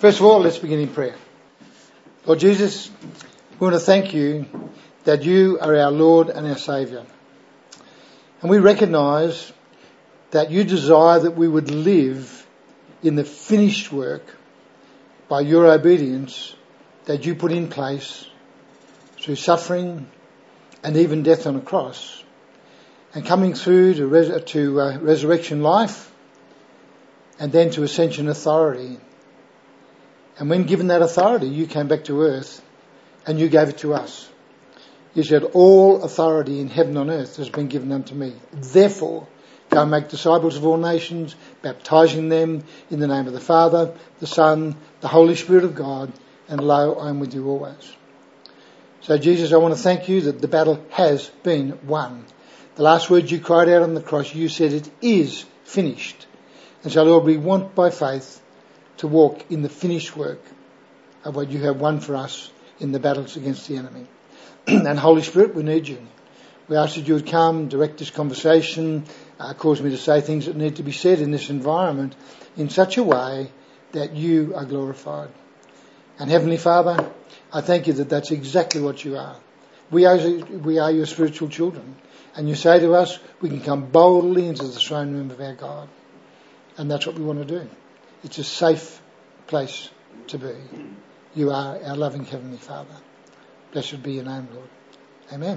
First of all, let's begin in prayer. Lord Jesus, we want to thank you that you are our Lord and our Saviour. And we recognise that you desire that we would live in the finished work by your obedience that you put in place through suffering and even death on a cross, and coming through to resurrection life and then to ascension authority. And when given that authority, you came back to earth and you gave it to us. You said, all authority in heaven and on earth has been given unto me. Therefore, go and make disciples of all nations, baptising them in the name of the Father, the Son, the Holy Spirit of God, and lo, I am with you always. So Jesus, I want to thank you that the battle has been won. The last words you cried out on the cross, you said it is finished. And so Lord, we want by faith to walk in the finished work of what you have won for us in the battles against the enemy. And Holy Spirit, we need you. We ask that you would come, direct this conversation, cause me to say things that need to be said in this environment in such a way that you are glorified. And Heavenly Father, I thank you that that's exactly what you are. We are your spiritual children. And you say to us, we can come boldly into the throne room of our God. And that's what we want to do. It's a safe place to be. You are our loving Heavenly Father. Blessed be your name, Lord. Amen.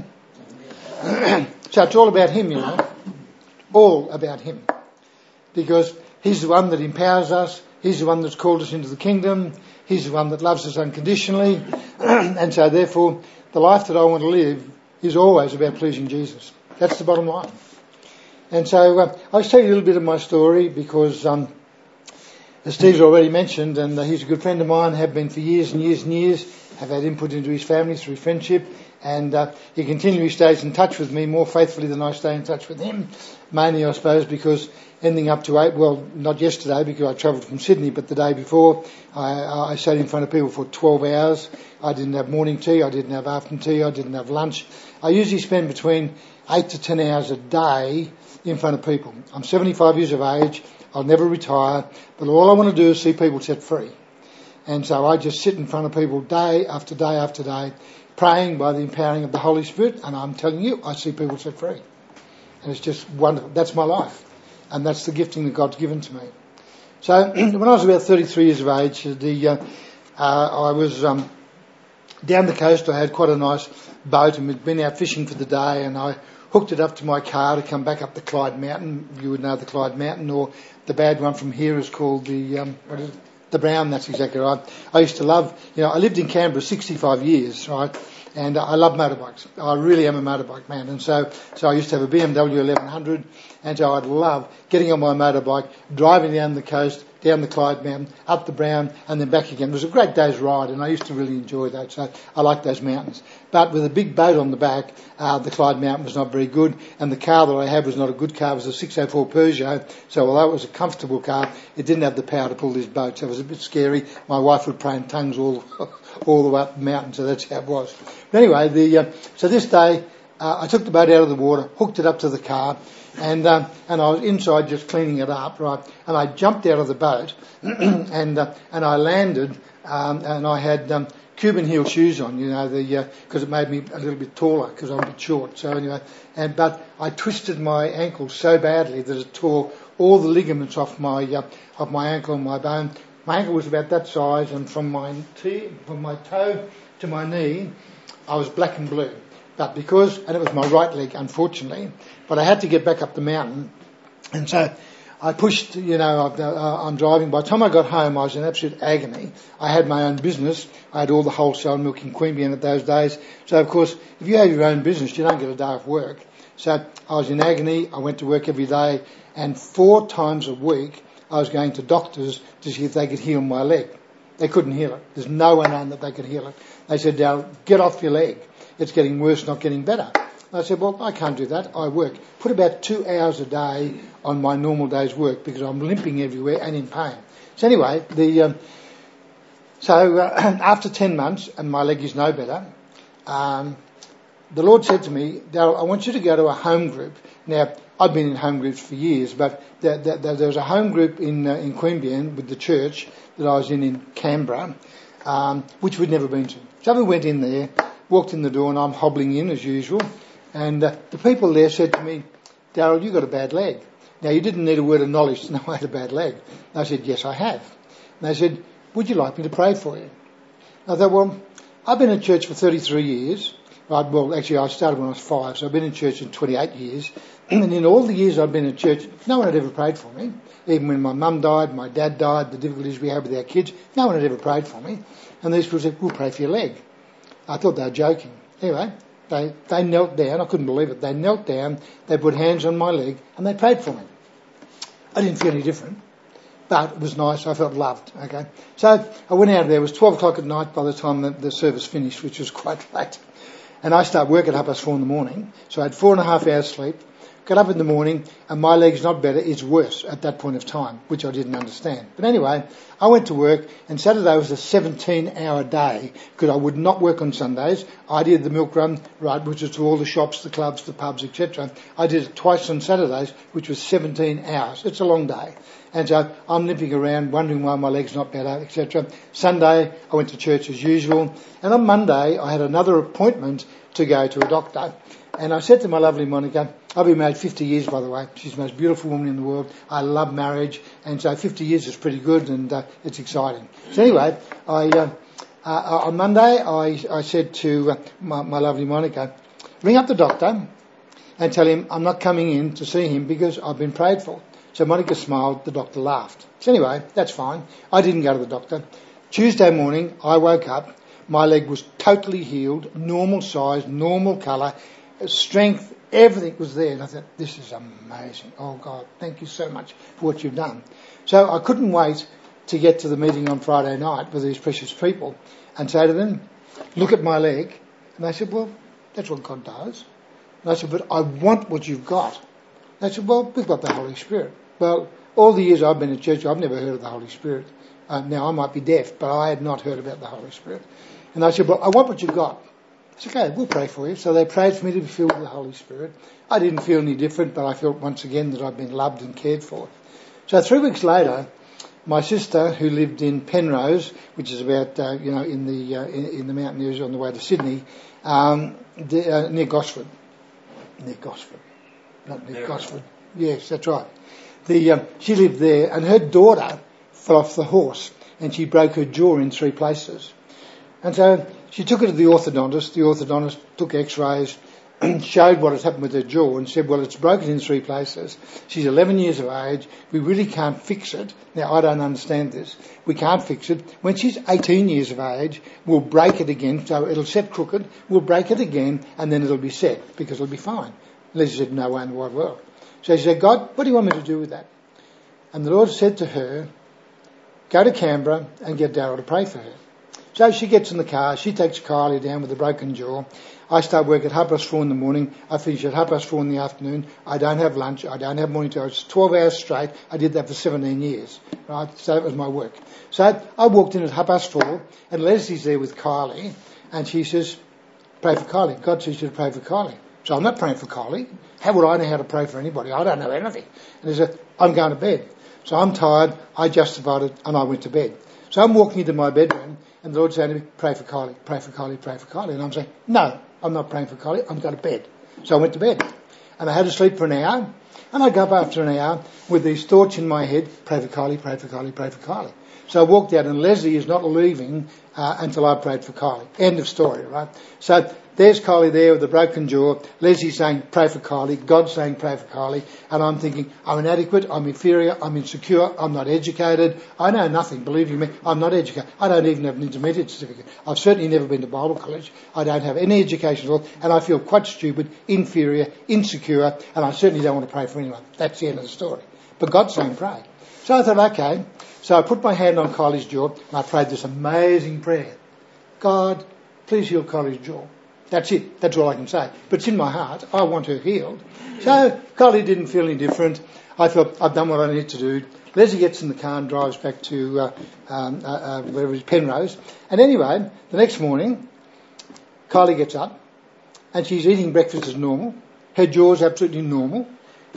So it's all about him, you know. All about him. Because he's the one that empowers us. He's the one that's called us into the kingdom. He's the one that loves us unconditionally. And so therefore, the life that I want to live is always about pleasing Jesus. That's the bottom line. And so I'll tell you a little bit of my story because as Steve's already mentioned, and he's a good friend of mine, have been for years and years and years, have had input into his family through friendship, and he continually stays in touch with me more faithfully than I stay in touch with him, mainly I suppose because ending up to not yesterday because I travelled from Sydney, but the day before I sat in front of people for 12 hours. I didn't have morning tea, I didn't have afternoon tea, I didn't have lunch. I usually spend between 8 to 10 hours a day in front of people. I'm 75 years of age, I'll never retire, but all I want to do is see people set free. And so I just sit in front of people day after day after day, praying by the empowering of the Holy Spirit, and I'm telling you, I see people set free. And it's just wonderful. That's my life. And that's the gifting that God's given to me. So when I was about 33 years of age, I was down the coast. I had quite a nice boat and we'd been out fishing for the day, and I hooked it up to my car to come back up the Clyde Mountain. You would know the Clyde Mountain, or the bad one from here is called the Brown. That's exactly right. I used to love, I lived in Canberra 65 years, right? And I love motorbikes. I really am a motorbike man. And so I used to have a BMW 1100, and so I'd love getting on my motorbike, driving down the coast, down the Clyde Mountain, up the Brown, and then back again. It was a great day's ride, and I used to really enjoy that. So I like those mountains. But with a big boat on the back, the Clyde Mountain was not very good, and the car that I had was not a good car. It was a 604 Peugeot. So although it was a comfortable car, it didn't have the power to pull this boat. So it was a bit scary. My wife would pray in tongues all the way up the mountain. So that's how it was. But anyway, so this day, I took the boat out of the water, hooked it up to the car, and I was inside just cleaning it up, right? And I jumped out of the boat, and I landed, and I had Cuban heel shoes on, because it made me a little bit taller because I'm a bit short. So anyway, but I twisted my ankle so badly that it tore all the ligaments off my ankle and my bone. My ankle was about that size, and from my toe to my knee, I was black and blue. But and it was my right leg, unfortunately, but I had to get back up the mountain. And so I pushed, I'm driving. By the time I got home, I was in absolute agony. I had my own business. I had all the wholesale milk in Queanbeyan at those days. So, of course, if you have your own business, you don't get a day off work. So I was in agony. I went to work every day. And 4 times a week, I was going to doctors to see if they could heal my leg. They couldn't heal it. There's no one known that they could heal it. They said, "Now, get off your leg. It's getting worse, not getting better." I said, "Well, I can't do that. I work. Put about 2 hours a day on my normal day's work because I'm limping everywhere and in pain." So anyway, after 10 months, and my leg is no better, the Lord said to me, Darryl, I want you to go to a home group. Now, I've been in home groups for years, but there was a home group in Queanbeyan with the church that I was in Canberra, which we'd never been to. So we went in there, walked in the door, and I'm hobbling in as usual. And the people there said to me, Darryl, you've got a bad leg. Now, you didn't need a word of knowledge to know I had a bad leg. And I said, yes, I have. And they said, would you like me to pray for you? I thought, well, I've been in church for 33 years. Right, well, actually, I started when I was 5, so I've been in church in 28 years. And in all the years I've been in church, no one had ever prayed for me. Even when my mum died, my dad died, the difficulties we had with our kids, no one had ever prayed for me. And these people said, we'll pray for your leg. I thought they were joking. Anyway, they knelt down. I couldn't believe it. They knelt down, they put hands on my leg, and they prayed for me. I didn't feel any different, but it was nice. I felt loved. Okay, so I went out of there. It was 12 o'clock at night by the time the service finished, which was quite late. And I start work at 4:30 in the morning, so I had 4.5 hours sleep. Got up in the morning, and my leg's not better, it's worse at that point of time, which I didn't understand. But anyway, I went to work, and Saturday was a 17-hour day, because I would not work on Sundays. I did the milk run, right, which is to all the shops, the clubs, the pubs, etc. I did it twice on Saturdays, which was 17 hours. It's a long day. And so I'm limping around, wondering why my leg's not better, etc. Sunday, I went to church as usual. And on Monday, I had another appointment to go to a doctor. And I said to my lovely Monica, I've been married 50 years, by the way. She's the most beautiful woman in the world. I love marriage. And so 50 years is pretty good, and it's exciting. So anyway, on Monday, I said to my lovely Monica, ring up the doctor and tell him I'm not coming in to see him because I've been prayed for. So Monica smiled, the doctor laughed. So anyway, that's fine. I didn't go to the doctor. Tuesday morning, I woke up. My leg was totally healed, normal size, normal colour, strength, everything was there. And I thought, this is amazing. Oh, God, thank you so much for what you've done. So I couldn't wait to get to the meeting on Friday night with these precious people and say to them, look at my leg. And they said, well, that's what God does. And I said, but I want what you've got. They said, well, we've got the Holy Spirit. Well, all the years I've been in church, I've never heard of the Holy Spirit. Now, I might be deaf, but I had not heard about the Holy Spirit. And I said, well, I want what you've got. I said, okay, we'll pray for you. So they prayed for me to be filled with the Holy Spirit. I didn't feel any different, but I felt once again that I'd been loved and cared for. So 3 weeks later, my sister, who lived in Penrose, which is about, in the mountain areas on the way to Sydney, near Gosford. Near Gosford. Not near Gosford. Yes, that's right. She lived there, and her daughter fell off the horse, and she broke her jaw in 3 places. And so she took her to the orthodontist. The orthodontist took x-rays, showed what had happened with her jaw, and said, well, it's broken in 3 places. She's 11 years of age. We really can't fix it. Now, I don't understand this. We can't fix it. When she's 18 years of age, we'll break it again. So it'll set crooked. We'll break it again, and then it'll be set, because it'll be fine. Leslie said, no way in the wide world. So she said, God, what do you want me to do with that? And the Lord said to her, go to Canberra and get Darryl to pray for her. So she gets in the car, she takes Kylie down with a broken jaw. I start work at 4:30 in the morning, I finish at 4:30 in the afternoon. I don't have lunch, I don't have morning time. It's 12 hours straight. I did that for 17 years, right? So that was my work. So I walked in at 4:30 and Leslie's there with Kylie, and she says, pray for Kylie. God says you to pray for Kylie. So I'm not praying for Kylie. How would I know how to pray for anybody? I don't know anything. And he said, I'm going to bed. So I'm tired, I justified it, and I went to bed. So I'm walking into my bedroom, and the Lord said to me, pray for Kylie, pray for Kylie, pray for Kylie. And I'm saying, no, I'm not praying for Kylie, I'm going to bed. So I went to bed. And I had to sleep for an hour, and I got up after an hour with these thoughts in my head, pray for Kylie, pray for Kylie, pray for Kylie. So I walked out, and Leslie is not leaving until I prayed for Kylie. End of story, right? So there's Kylie there with the broken jaw. Leslie saying, pray for Kylie. God saying, pray for Kylie. And I'm thinking, I'm inadequate, I'm inferior, I'm insecure, I'm not educated. I know nothing, believe you me. I'm not educated. I don't even have an intermediate certificate. I've certainly never been to Bible college. I don't have any education at all. And I feel quite stupid, inferior, insecure. And I certainly don't want to pray for anyone. That's the end of the story. But God's saying, pray. So I thought, okay. So I put my hand on Kylie's jaw and I prayed this amazing prayer. God, please heal Kylie's jaw. That's it. That's all I can say. But it's in my heart. I want her healed. So Kylie didn't feel any different. I thought, I've done what I need to do. Leslie gets in the car and drives back to wherever it is, Penrose. And anyway, the next morning, Kylie gets up and she's eating breakfast as normal. Her jaw's absolutely normal.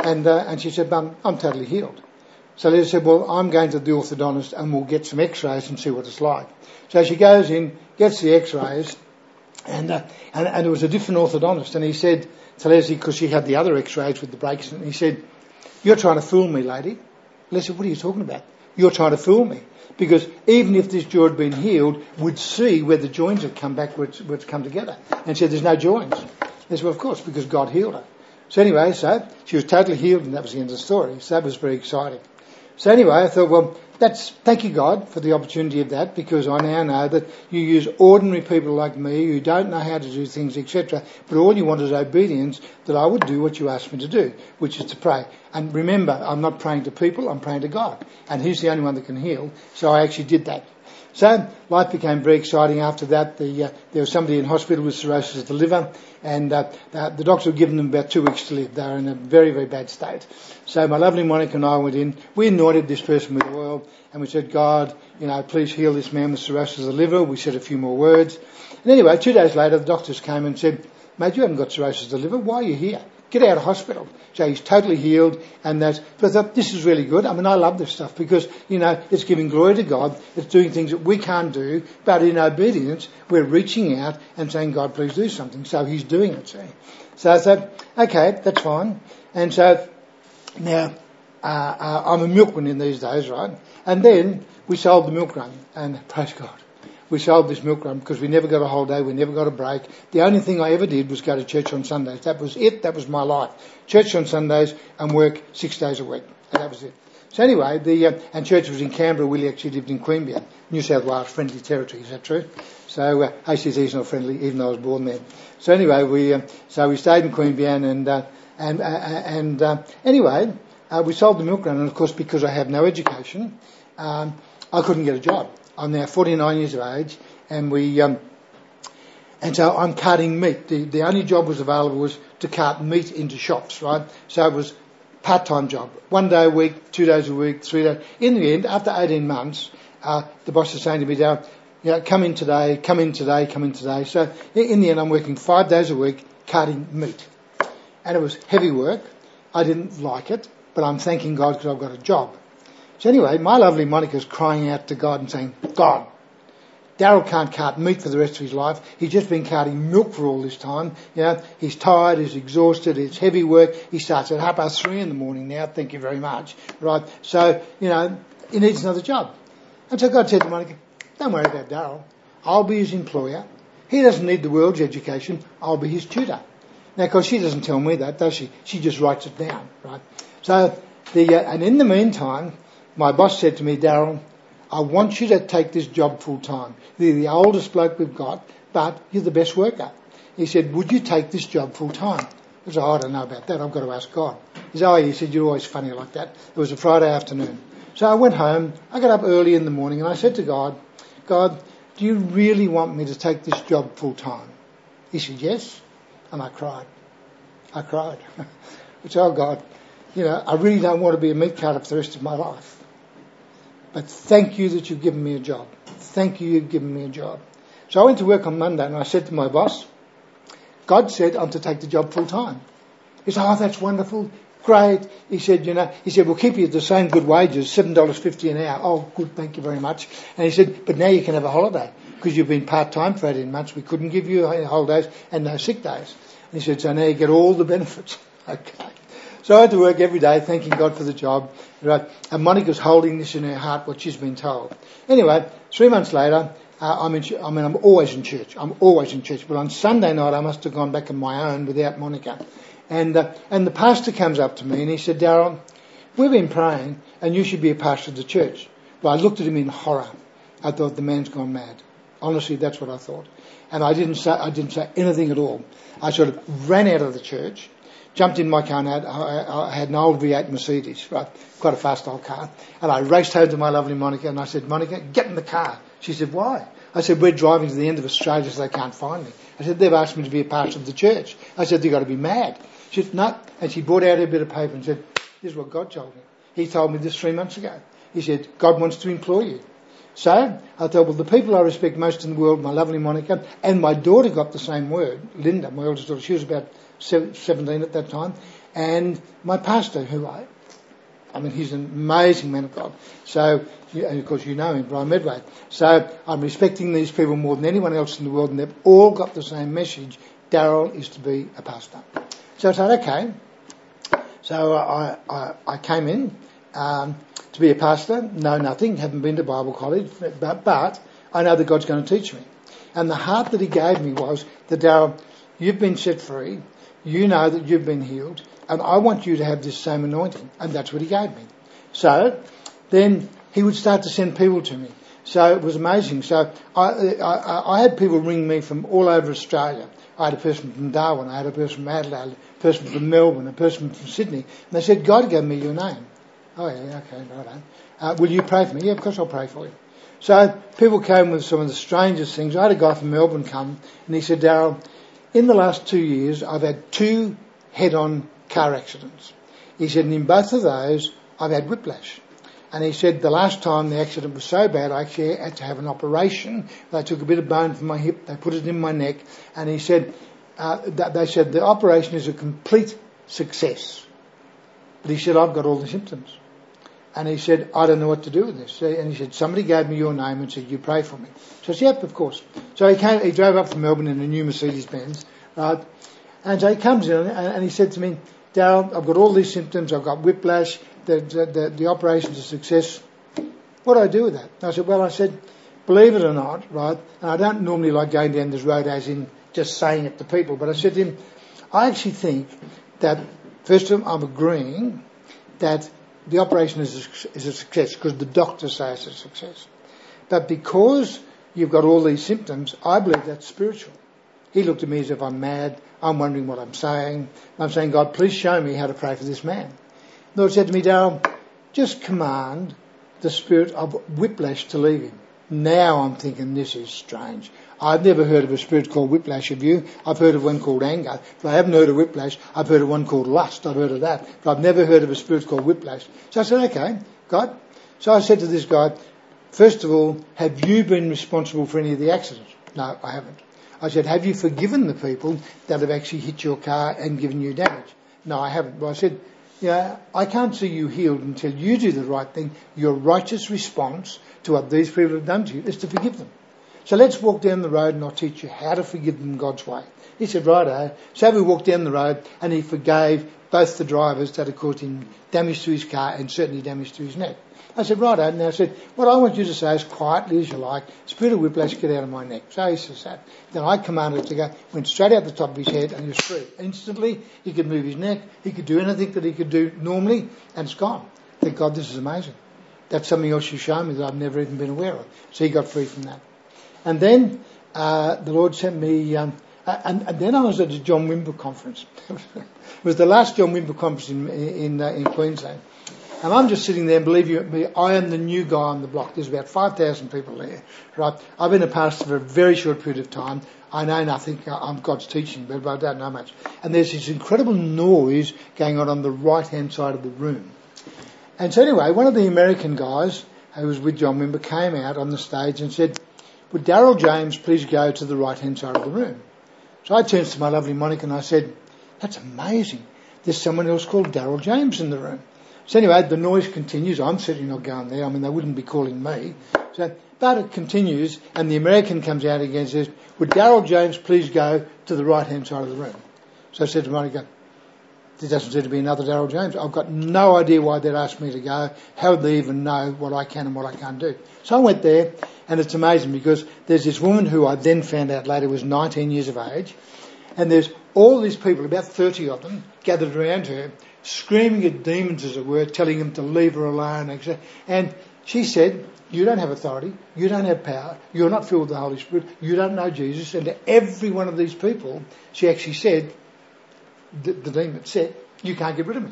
And she said, Mum, I'm totally healed. So Liz said, well, I'm going to the orthodontist and we'll get some x-rays and see what it's like. So she goes in, gets the x-rays, and it was a different orthodontist. And he said to Leslie, because she had the other x-rays with the breaks, and he said, you're trying to fool me, lady. Leslie, what are you talking about? You're trying to fool me. Because even if this jaw had been healed, we'd see where the joints had come back, where it's come together. And she said, there's no joints. I said, well, of course, because God healed her. So anyway, so she was totally healed, and that was the end of the story. So that was very exciting. So anyway, I thought, well, thank you, God, for the opportunity of that, because I now know that you use ordinary people like me who don't know how to do things, etc., but all you want is obedience, that I would do what you asked me to do, which is to pray. And remember, I'm not praying to people, I'm praying to God. And He's the only one that can heal. So I actually did that. So life became very exciting after that. There was somebody in hospital with cirrhosis of the liver, and the doctor had given them about 2 weeks to live. They were in a very, very bad state. So my lovely Monica and I went in. We anointed this person with oil, and we said, God, please heal this man with cirrhosis of the liver. We said a few more words. And anyway, 2 days later, the doctors came and said, mate, you haven't got cirrhosis of the liver. Why are you here? Get out of hospital. So he's totally healed, and but I thought, this is really good. I mean, I love this stuff because, it's giving glory to God. It's doing things that we can't do, but in obedience, we're reaching out and saying, God, please do something. So he's doing it, see. So I thought, okay, that's fine. And so now, I'm a milkman in these days, right? And then we sold the milk run, and praise God. We sold this milk run because we never got a holiday, we never got a break. The only thing I ever did was go to church on Sundays. That was it. That was my life. Church on Sundays and work 6 days a week. And that was it. So anyway, and church was in Canberra. Willie actually lived in Queanbeyan, New South Wales, friendly territory. Is that true? So ACT is not friendly, even though I was born there. So anyway, we stayed in Queanbeyan, anyway, we sold the milk run, and of course, because I have no education, I couldn't get a job. I'm now 49 years of age, and and so I'm carting meat. The only job was available was to cart meat into shops, right? So it was part-time job. 1 day a week, 2 days a week, 3 days. In the end, after 18 months, the boss is saying to me, Darryl, come in today, come in today, come in today. So in the end, I'm working 5 days a week carting meat. And it was heavy work. I didn't like it, but I'm thanking God because I've got a job. So anyway, my lovely Monica's crying out to God and saying, God, Darryl can't cart meat for the rest of his life. He's just been carting milk for all this time. He's tired, he's exhausted, it's heavy work. He starts at 3:30 in the morning now. Thank you very much. Right. So, he needs another job. And so God said to Monica, don't worry about Darryl. I'll be his employer. He doesn't need the world's education. I'll be his tutor. Now, of course, she doesn't tell me that, does she? She just writes it down, right? So, and in the meantime, my boss said to me, Darryl, I want you to take this job full time. You're the oldest bloke we've got, but you're the best worker. He said, would you take this job full time? I said, I don't know about that. I've got to ask God. He said, you're always funny like that. It was a Friday afternoon. So I went home. I got up early in the morning and I said to God, do you really want me to take this job full time? He said, yes. And I cried. I said, oh God, I really don't want to be a meat carter for the rest of my life. But thank you that you've given me a job. Thank you you've given me a job. So I went to work on Monday and I said to my boss, God said I'm to take the job full time. He said, oh, that's wonderful. Great. He said, we'll keep you at the same good wages, $7.50 an hour. Oh, good, thank you very much. And he said, but now you can have a holiday because you've been part-time for 18 months. We couldn't give you holidays and no sick days. And he said, so now you get all the benefits. Okay. So I had to work every day thanking God for the job. Right? And Monica's holding this in her heart, what she's been told. Anyway, 3 months later, I'm always in church. I'm always in church. But on Sunday night, I must have gone back on my own without Monica. And the pastor comes up to me and he said, Darryl, we've been praying and you should be a pastor of the church. Well, I looked at him in horror. I thought the man's gone mad. Honestly, that's what I thought. And I didn't say anything at all. I sort of ran out of the church, jumped in my car, and I had an old V8 Mercedes, right, quite a fast old car, and I raced home to my lovely Monica, and I said, Monica, get in the car. She said, why? I said, we're driving to the end of Australia so they can't find me. I said, they've asked me to be a pastor of the church. I said, they've got to be mad. She said, no. And she brought out her bit of paper and said, this is what God told me. He told me this 3 months ago. He said, God wants to employ you. So I thought, well, the people I respect most in the world, my lovely Monica, and my daughter got the same word, Linda, my eldest daughter, she was about 17 at that time, and my pastor, I mean, he's an amazing man of God. So, and of course you know him, Brian Medway. So I'm respecting these people more than anyone else in the world, and they've all got the same message. Darryl is to be a pastor. So I said, okay. So I came in to be a pastor. Know nothing, haven't been to Bible college, but I know that God's going to teach me. And the heart that he gave me was that, Darryl, you've been set free. You know that you've been healed. And I want you to have this same anointing. And that's what he gave me. So then he would start to send people to me. So it was amazing. So I had people ring me from all over Australia. I had a person from Darwin, I had a person from Adelaide, a person from Melbourne, a person from Sydney. And they said, God gave me your name. Oh yeah, okay, right. Will you pray for me? Yeah, of course I'll pray for you. So people came with some of the strangest things. I had a guy from Melbourne come and he said, Darryl, in the last 2 years I've had 2 head-on car accidents. He said, and in both of those I've had whiplash. And he said the last time the accident was so bad I actually had to have an operation. They took a bit of bone from my hip, they put it in my neck, and he said they said the operation is a complete success. But he said, I've got all the symptoms. And he said, I don't know what to do with this. And he said, somebody gave me your name and said, you pray for me. So I said, yep, of course. So he drove up from Melbourne in a new Mercedes-Benz, right? And so he comes in and he said to me, Darryl, I've got all these symptoms, I've got whiplash, the operation's a success. What do I do with that? And I said, believe it or not, right, and I don't normally like going down this road as in just saying it to people, but I said to him, I actually think that, first of all, I'm agreeing that the operation is a success because the doctors say it's a success. But because you've got all these symptoms, I believe that's spiritual. He looked at me as if I'm mad. I'm wondering what I'm saying. I'm saying, God, please show me how to pray for this man. The Lord said to me, Darryl, just command the spirit of whiplash to leave him. Now I'm thinking, this is strange. I've never heard of a spirit called whiplash, have you? I've heard of one called anger, but I haven't heard of whiplash. I've heard of one called lust. I've heard of that, but I've never heard of a spirit called whiplash. So I said, okay, God. So I said to this guy, first of all, have you been responsible for any of the accidents? No, I haven't. I said, have you forgiven the people that have actually hit your car and given you damage? No, I haven't. But I said, I can't see you healed until you do the right thing. Your righteous response to what these people have done to you is to forgive them. So let's walk down the road and I'll teach you how to forgive them God's way. He said, righto. So we walked down the road and he forgave both the drivers that had caused him damage to his car and certainly damage to his neck. I said, righto. And I said, what I want you to say as quietly as you like, spirit of whiplash, get out of my neck. So he says that. Then I commanded it to go, went straight out the top of his head and he was free. Instantly, he could move his neck, he could do anything that he could do normally, and it's gone. Thank God, this is amazing. That's something else you show me that I've never even been aware of. So he got free from that. And then the Lord sent me, and then I was at a John Wimber conference. It was the last John Wimber conference in Queensland. And I'm just sitting there, and believe you me, I am the new guy on the block. There's about 5,000 people there, right? I've been a pastor for a very short period of time. I know nothing. I'm God's teaching, but I don't know much. And there's this incredible noise going on the right-hand side of the room. And so anyway, one of the American guys who was with John Wimber came out on the stage and said, would Darryl James please go to the right-hand side of the room? So I turned to my lovely Monica and I said, that's amazing. There's someone else called Darryl James in the room. So anyway, the noise continues. I'm certainly not going there. I mean, they wouldn't be calling me. But it continues, and the American comes out again and says, would Darryl James please go to the right-hand side of the room? So I said to Monica, there doesn't seem to be another Darryl James. I've got no idea why they'd asked me to go. How would they even know what I can and what I can't do? So I went there, and it's amazing because there's this woman who I then found out later was 19 years of age, and there's all these people, about 30 of them, gathered around her, screaming at demons, as it were, telling them to leave her alone. And she said, you don't have authority, you don't have power, you're not filled with the Holy Spirit, you don't know Jesus. And to every one of these people, she actually said, the demon said, you can't get rid of me.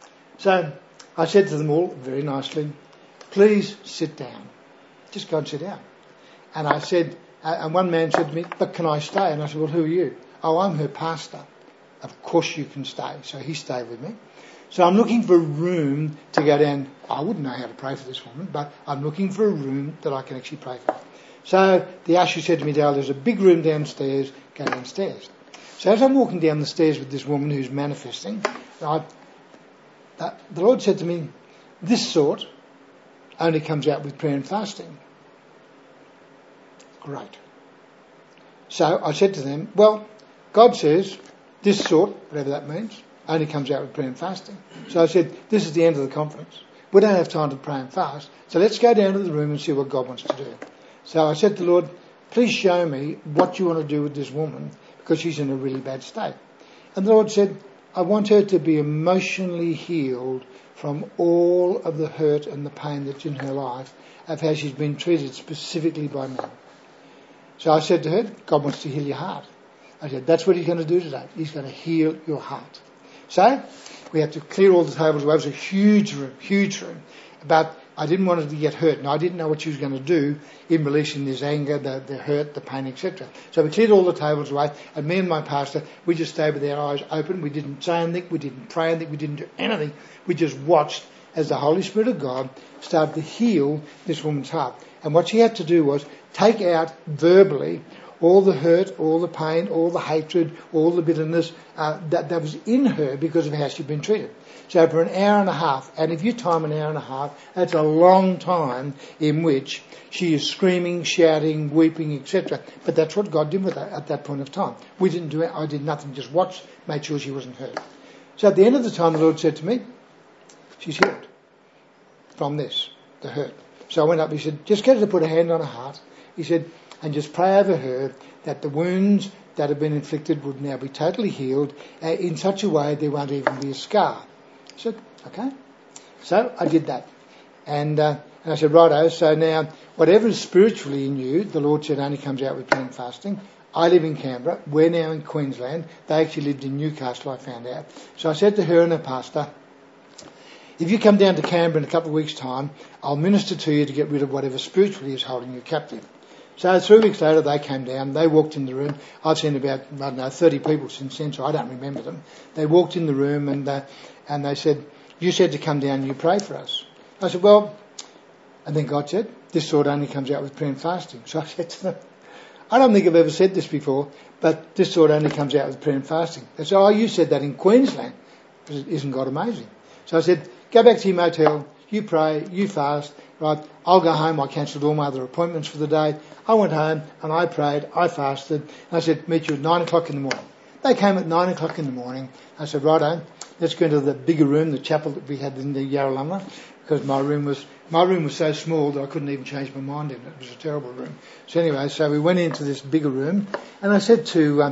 So I said to them all, very nicely, please sit down. Just go and sit down. And I said, and one man said to me, but can I stay? And I said, well, who are you? Oh, I'm her pastor. Of course you can stay. So he stayed with me. So I'm looking for a room to go down. I wouldn't know how to pray for this woman, but I'm looking for a room that I can actually pray for. So the usher said to me, Dale, there's a big room downstairs, go downstairs. So as I'm walking down the stairs with this woman who's manifesting, the Lord said to me, this sort only comes out with prayer and fasting. Great. So I said to them, well, God says this sort, whatever that means, only comes out with prayer and fasting. So I said, this is the end of the conference. We don't have time to pray and fast, so let's go down to the room and see what God wants to do. So I said to the Lord, please show me what you want to do with this woman, because she's in a really bad state. And the Lord said, I want her to be emotionally healed from all of the hurt and the pain that's in her life of how she's been treated specifically by men. So I said to her, God wants to heal your heart. I said, that's what he's going to do today. He's going to heal your heart. So we had to clear all the tables away. It was a huge room. But I didn't want her to get hurt. And I didn't know what she was going to do in releasing this anger, the hurt, the pain, etc. So we cleared all the tables away. And me and my pastor, we just stayed with our eyes open. We didn't say anything. We didn't pray anything. We didn't do anything. We just watched as the Holy Spirit of God started to heal this woman's heart. And what she had to do was take out verbally all the hurt, all the pain, all the hatred, all the bitterness that was in her because of how she'd been treated. So for an hour and a half, and if you time an hour and a half, that's a long time in which she is screaming, shouting, weeping, etc. But that's what God did with her at that point of time. We didn't do it. I did nothing, just watched, made sure she wasn't hurt. So at the end of the time, the Lord said to me, she's healed from this, the hurt. So I went up, he said, just get her to put a hand on her heart. He said, and just pray over her that the wounds that have been inflicted would now be totally healed in such a way there won't even be a scar. I said, okay. So I did that. And I said, righto, so now whatever is spiritually in you, the Lord said only comes out with prayer and fasting. I live in Canberra. We're now in Queensland. They actually lived in Newcastle, I found out. So I said to her and her pastor, if you come down to Canberra in a couple of weeks' time, I'll minister to you to get rid of whatever spiritually is holding you captive. So 3 weeks later, they came down. They walked in the room. I've seen about, 30 people since then, so I don't remember them. They walked in the room and they said, you said to come down and you pray for us. I said, well, and then God said, this sort only comes out with prayer and fasting. So I said to them, I don't think I've ever said this before, but this sort only comes out with prayer and fasting. They said, oh, you said that in Queensland. Isn't God amazing? So I said, go back to your motel, you pray, you fast, right? I'll go home. I cancelled all my other appointments for the day. I went home and I prayed, I fasted, and I said, meet you at 9 o'clock in the morning. They came at 9 o'clock in the morning. I said, righto, let's go into the bigger room, the chapel that we had in the Yarralumla, because my room was so small that I couldn't even change my mind in it. It was a terrible room. So anyway, so we went into this bigger room, and I said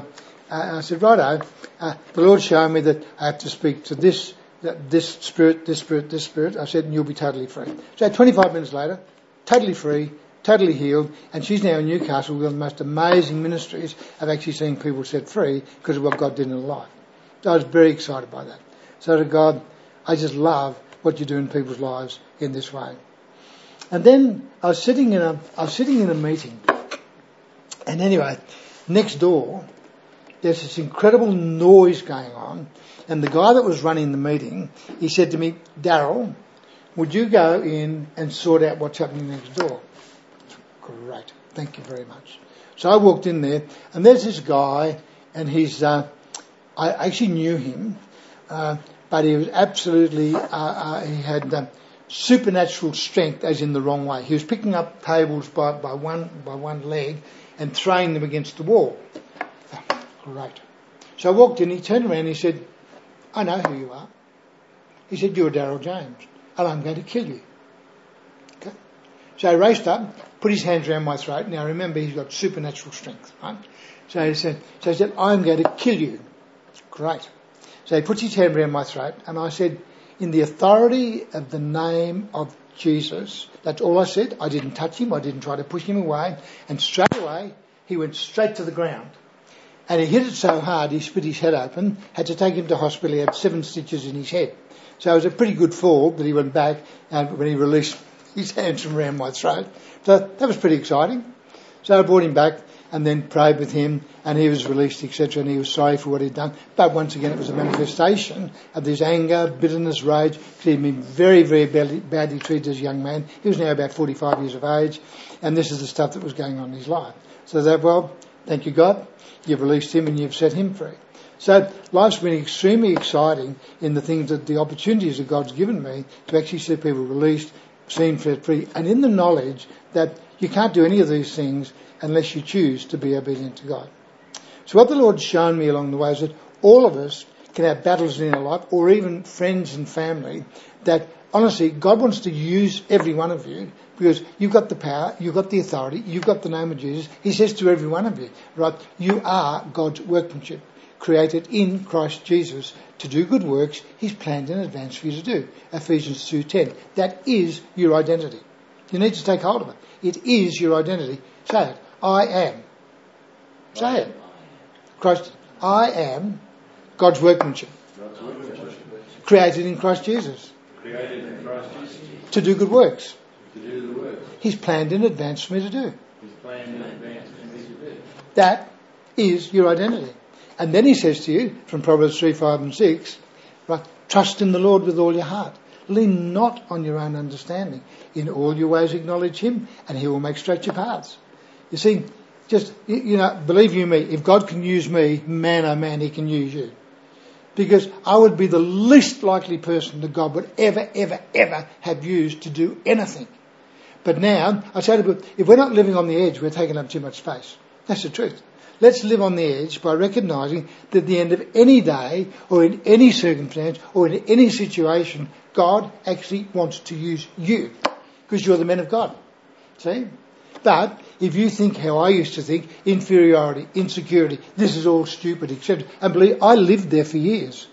righto, the Lord showed me that I have to speak to this spirit. I said, and you'll be totally free. So 25 minutes later, totally free, totally healed, and she's now in Newcastle with one of the most amazing ministries of actually seeing people set free because of what God did in her life. So I was very excited by that. So to God, I just love what you do in people's lives in this way. And then I was sitting in a meeting, and anyway, next door there's this incredible noise going on, and the guy that was running the meeting, he said to me, Darryl, would you go in and sort out what's happening next door? Great, thank you very much. So I walked in there, and there's this guy, and I actually knew him, but he was absolutely, he had supernatural strength, as in the wrong way. He was picking up tables by one leg and throwing them against the wall. Great. So I walked in, he turned around and he said, I know who you are. He said, you're Darryl James, and I'm going to kill you. Okay. So he raced up, put his hands around my throat. Now remember, he's got supernatural strength, right? So he said, I'm going to kill you. Great. So he puts his hand around my throat, and I said, in the authority of the name of Jesus, that's all I said. I didn't touch him. I didn't try to push him away. And straight away, he went straight to the ground. And he hit it so hard, he split his head open, had to take him to hospital. He had 7 stitches in his head. So it was a pretty good fall, but he went back when he released his hands from around my throat. So that was pretty exciting. So I brought him back, and then prayed with him, and he was released, etc., and he was sorry for what he'd done. But once again, it was a manifestation of this anger, bitterness, rage, because he'd been very, very badly treated as a young man. He was now about 45 years of age, and this is the stuff that was going on in his life. So that, well, thank you, God, you've released him and you've set him free. So life's been extremely exciting in the things that the opportunities that God's given me to actually see people released, seen set free, and in the knowledge that you can't do any of these things unless you choose to be obedient to God. So what the Lord's shown me along the way is that all of us can have battles in our life, or even friends and family, that honestly God wants to use every one of you, because you've got the power, you've got the authority, you've got the name of Jesus. He says to every one of you, right, you are God's workmanship, created in Christ Jesus to do good works he's planned in advance for you to do. Ephesians 2:10. That is your identity. You need to take hold of it. It is your identity. Say it. I am. Say it. Christ. I am God's workmanship. Created in Christ Jesus. To do good works. He's planned in advance for me to do. That is your identity. And then he says to you, from Proverbs 3, 5 and 6, right, trust in the Lord with all your heart. Lean not on your own understanding. In all your ways acknowledge him, and he will make straight your paths. You see, just, believe you me, if God can use me, man oh man, he can use you. Because I would be the least likely person that God would ever, ever, ever have used to do anything. But now, I say to people, if we're not living on the edge, we're taking up too much space. That's the truth. Let's live on the edge by recognising that at the end of any day, or in any circumstance, or in any situation, God actually wants to use you. Because you're the men of God. See? But if you think how I used to think, inferiority, insecurity, this is all stupid, etc. And believe, I lived there for years.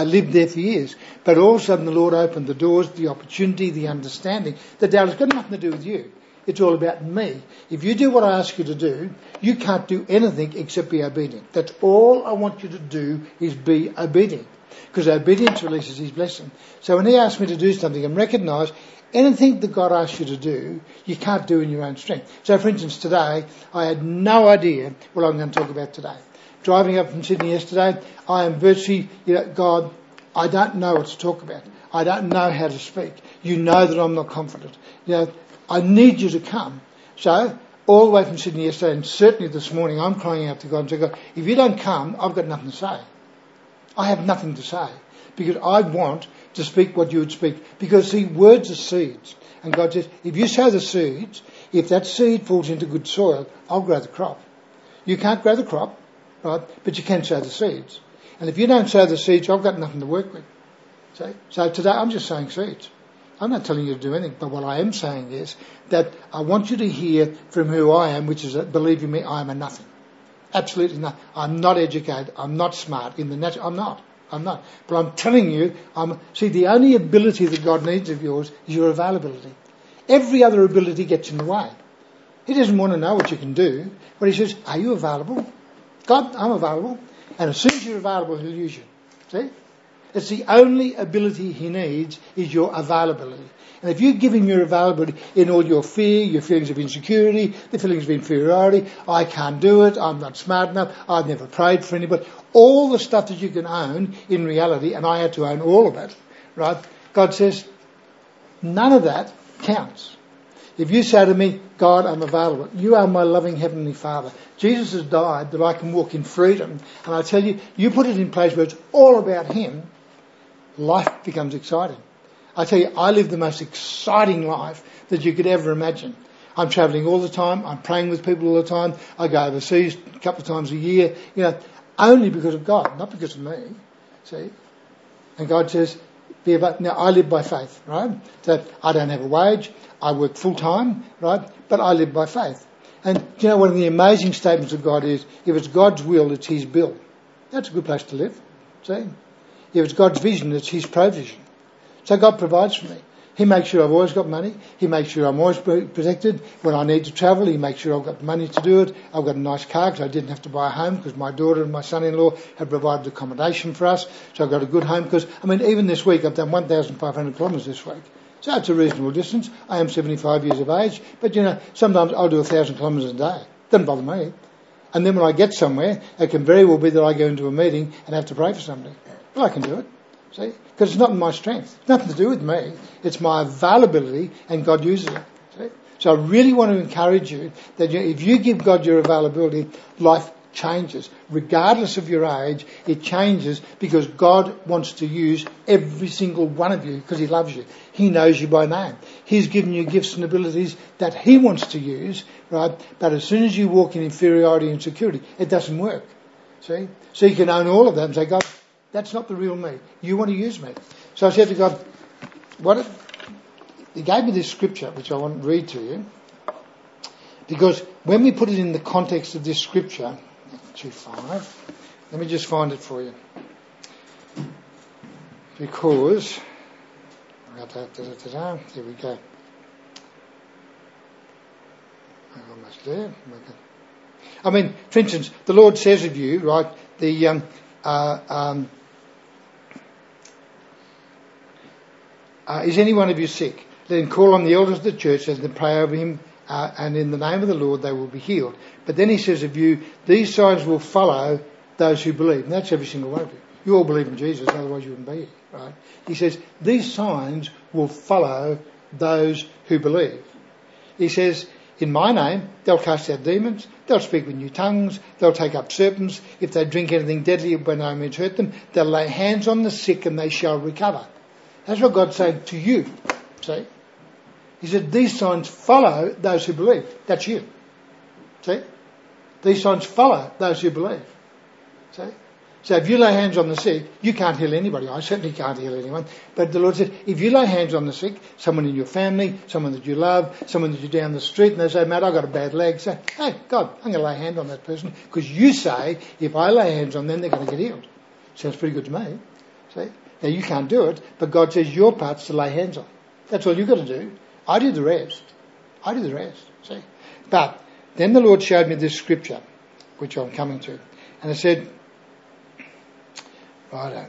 But all of a sudden the Lord opened the doors, the opportunity, the understanding. The doubt has got nothing to do with you. It's all about me. If you do what I ask you to do, you can't do anything except be obedient. That's all I want you to do, is be obedient. Because obedience releases his blessing. So when he asks me to do something, and recognise anything that God asks you to do, you can't do in your own strength. So for instance, today, I had no idea what I'm going to talk about today. Driving up from Sydney yesterday, I am virtually, God, I don't know what to talk about. I don't know how to speak. You know that I'm not confident. I need you to come. So, all the way from Sydney yesterday, and certainly this morning, I'm crying out to God and saying, God, if you don't come, I've got nothing to say. I have nothing to say. Because I want to speak what you would speak. Because, see, words are seeds. And God says, if you sow the seeds, if that seed falls into good soil, I'll grow the crop. You can't grow the crop, right? But you can sow the seeds. And if you don't sow the seeds, I've got nothing to work with. See? So today, I'm just sowing seeds. I'm not telling you to do anything, but what I am saying is that I want you to hear from who I am, which is, believe you me, I am a nothing. Absolutely nothing. I'm not educated. I'm not smart. In the natural, I'm not. But I'm telling you, the only ability that God needs of yours is your availability. Every other ability gets in the way. He doesn't want to know what you can do, but he says, are you available? God, I'm available. And as soon as you're available, he'll use you. See? It's the only ability he needs is your availability. And if you give him your availability in all your fear, your feelings of insecurity, the feelings of inferiority, I can't do it, I'm not smart enough, I've never prayed for anybody, all the stuff that you can own in reality, and I had to own all of it, right? God says, none of that counts. If you say to me, God, I'm available, you are my loving Heavenly Father. Jesus has died that I can walk in freedom. And I tell you, you put it in place where it's all about him, life becomes exciting. I tell you, I live the most exciting life that you could ever imagine. I'm travelling all the time. I'm praying with people all the time. I go overseas a couple of times a year, only because of God, not because of me. See? And God says, now I live by faith, right? So I don't have a wage. I work full time, right? But I live by faith. And one of the amazing statements of God is, if it's God's will, it's his bill. That's a good place to live. See? If it's God's vision, it's his provision. So God provides for me. He makes sure I've always got money. He makes sure I'm always protected. When I need to travel, he makes sure I've got the money to do it. I've got a nice car because I didn't have to buy a home because my daughter and my son-in-law have provided accommodation for us. So I've got a good home because, even this week I've done 1,500 kilometres this week. So it's a reasonable distance. I am 75 years of age. But, sometimes I'll do 1,000 kilometres a day. Doesn't bother me. And then when I get somewhere, it can very well be that I go into a meeting and have to pray for somebody. Well, I can do it. See? Because it's not in my strength. It's nothing to do with me. It's my availability, and God uses it. See? So I really want to encourage you that if you give God your availability, life changes. Regardless of your age, it changes because God wants to use every single one of you because He loves you. He knows you by name. He's given you gifts and abilities that He wants to use, right? But as soon as you walk in inferiority and insecurity, it doesn't work. See? So you can own all of them and say, God, that's not the real me. You want to use me. So I said to God, He gave me this scripture, which I want to read to you, because when we put it in the context of this scripture, 2:5. Let me just find it for you. Because here we go. I'm almost there. I mean, for instance, the Lord says of you, right? Is any one of you sick? Let him call on the elders of the church and pray over him. And in the name of the Lord they will be healed. But then He says of you, these signs will follow those who believe. And that's every single one of you. You all believe in Jesus, otherwise you wouldn't be here, right? He says, these signs will follow those who believe. He says, in my name, they'll cast out demons, they'll speak with new tongues, they'll take up serpents. If they drink anything deadly by no means hurt them, they'll lay hands on the sick and they shall recover. That's what God's saying to you, see? He said, these signs follow those who believe. That's you. See? These signs follow those who believe. See? So if you lay hands on the sick, you can't heal anybody. I certainly can't heal anyone. But the Lord said, if you lay hands on the sick, someone in your family, someone that you love, someone that you're down the street, and they say, Matt, I've got a bad leg. Say, hey, God, I'm going to lay hands on that person. Because you say, if I lay hands on them, they're going to get healed. Sounds pretty good to me. See? Now, you can't do it, but God says your part's to lay hands on. That's all you've got to do. I do the rest. See? But then the Lord showed me this scripture, which I'm coming to. And it said, righto.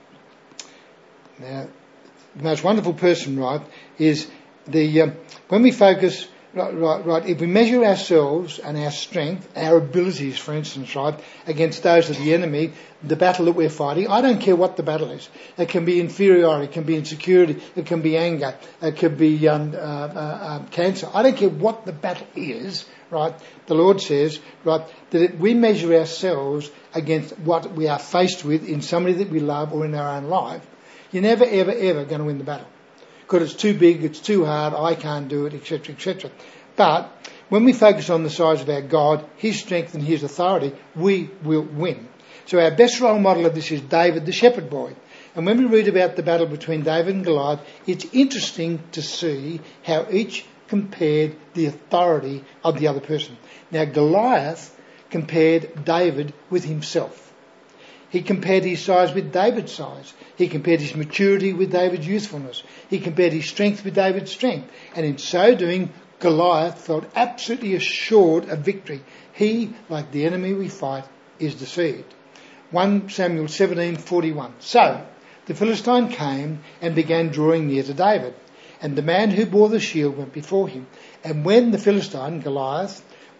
Now, the most wonderful person, right, is when we focus, right, if we measure ourselves and our strength, our abilities, for instance, right, against those of the enemy, the battle that we're fighting, I don't care what the battle is. It can be inferiority, it can be insecurity, it can be anger, it could be cancer. I don't care what the battle is, right? The Lord says, right, that we measure ourselves against what we are faced with in somebody that we love or in our own life. You're never, ever, ever going to win the battle. Because it's too big, it's too hard, I can't do it, etc., etc. But when we focus on the size of our God, His strength and His authority, we will win. So our best role model of this is David, the shepherd boy. And when we read about the battle between David and Goliath, it's interesting to see how each compared the authority of the other person. Now Goliath compared David with himself. He compared his size with David's size. He compared his maturity with David's youthfulness. He compared his strength with David's strength. And in so doing, Goliath felt absolutely assured of victory. He, like the enemy we fight, is deceived. 1 Samuel 17:41. So the Philistine came and began drawing near to David. And the man who bore the shield went before him. And when the Philistine, Goliath,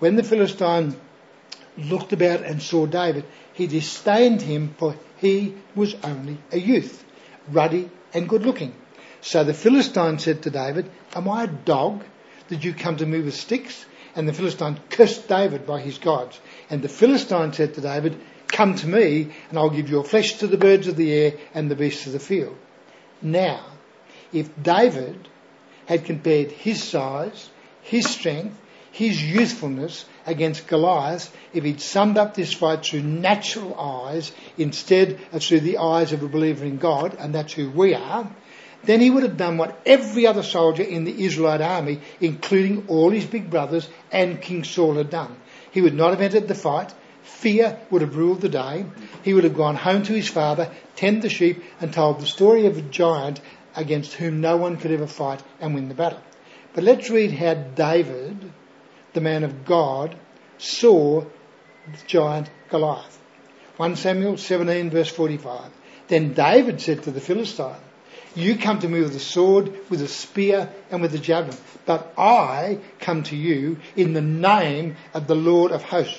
looked about and saw David, he disdained him, for he was only a youth, ruddy and good looking. So the Philistine said to David, am I a dog that you come to me with sticks? And the Philistine cursed David by his gods. And the Philistine said to David, come to me and I'll give your flesh to the birds of the air and the beasts of the field. Now, if David had compared his size, his strength, his youthfulness against Goliath, if he'd summed up this fight through natural eyes instead of through the eyes of a believer in God, and that's who we are, then he would have done what every other soldier in the Israelite army, including all his big brothers and King Saul, had done. He would not have entered the fight. Fear would have ruled the day. He would have gone home to his father, tend the sheep, and told the story of a giant against whom no one could ever fight and win the battle. But let's read how David, the man of God, saw the giant Goliath. 1 Samuel 17 verse 45. Then David said to the Philistine, you come to me with a sword, with a spear and with a javelin, but I come to you in the name of the Lord of hosts,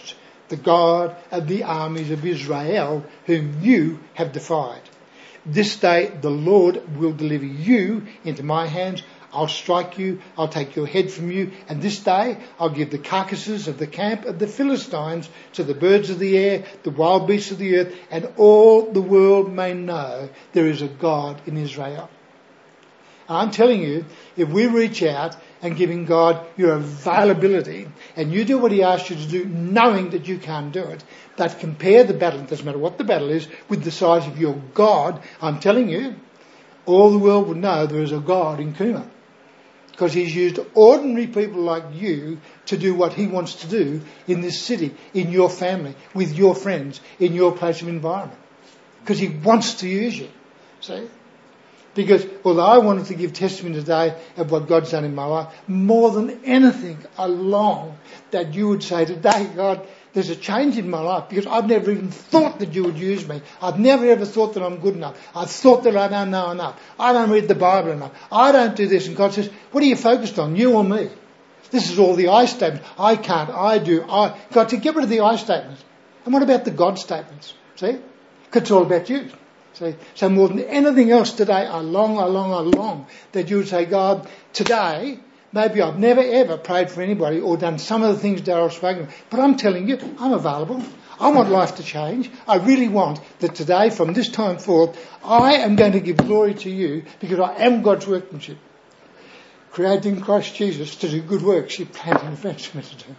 the God of the armies of Israel, whom you have defied. This day the Lord will deliver you into my hands. I'll strike you, I'll take your head from you, and this day I'll give the carcasses of the camp of the Philistines to the birds of the air, the wild beasts of the earth, and all the world may know there is a God in Israel. And I'm telling you, if we reach out and giving God your availability, and you do what he asks you to do, knowing that you can't do it, but compare the battle, it doesn't matter what the battle is, with the size of your God, I'm telling you, all the world will know there is a God in Cooma. Because he's used ordinary people like you to do what he wants to do in this city, in your family, with your friends, in your place of environment. Because he wants to use you. See? Because although I wanted to give testimony today of what God's done in my life, more than anything, I long that you would say today, God, there's a change in my life because I've never even thought that you would use me. I've never ever thought that I'm good enough. I've thought that I don't know enough. I don't read the Bible enough. I don't do this. And God says, what are you focused on, you or me? This is all the I statements. I can't, I do, I. God said, get rid of the I statements. And what about the God statements? See? Because it's all about you. See? So more than anything else today, I long that you would say, God, today, maybe I've never ever prayed for anybody or done some of the things Daryl's spoken about, but I'm telling you, I'm available. I want life to change. I really want that today, from this time forth, I am going to give glory to you because I am God's workmanship, created in Christ Jesus to do good works you planned in advance for me to do.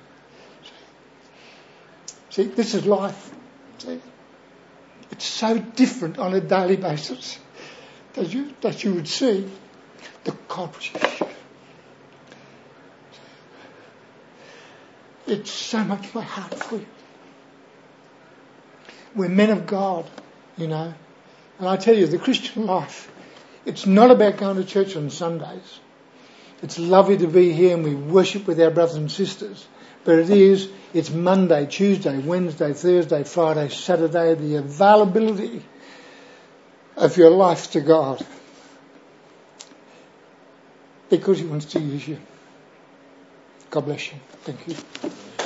See, this is life. See? It's so different on a daily basis that you would see the God which is you. It's so much my heart for you. We're men of God, you know. And I tell you, the Christian life, it's not about going to church on Sundays. It's lovely to be here and we worship with our brothers and sisters. But it's Monday, Tuesday, Wednesday, Thursday, Friday, Saturday, the availability of your life to God. Because he wants to use you. God bless you. Thank you.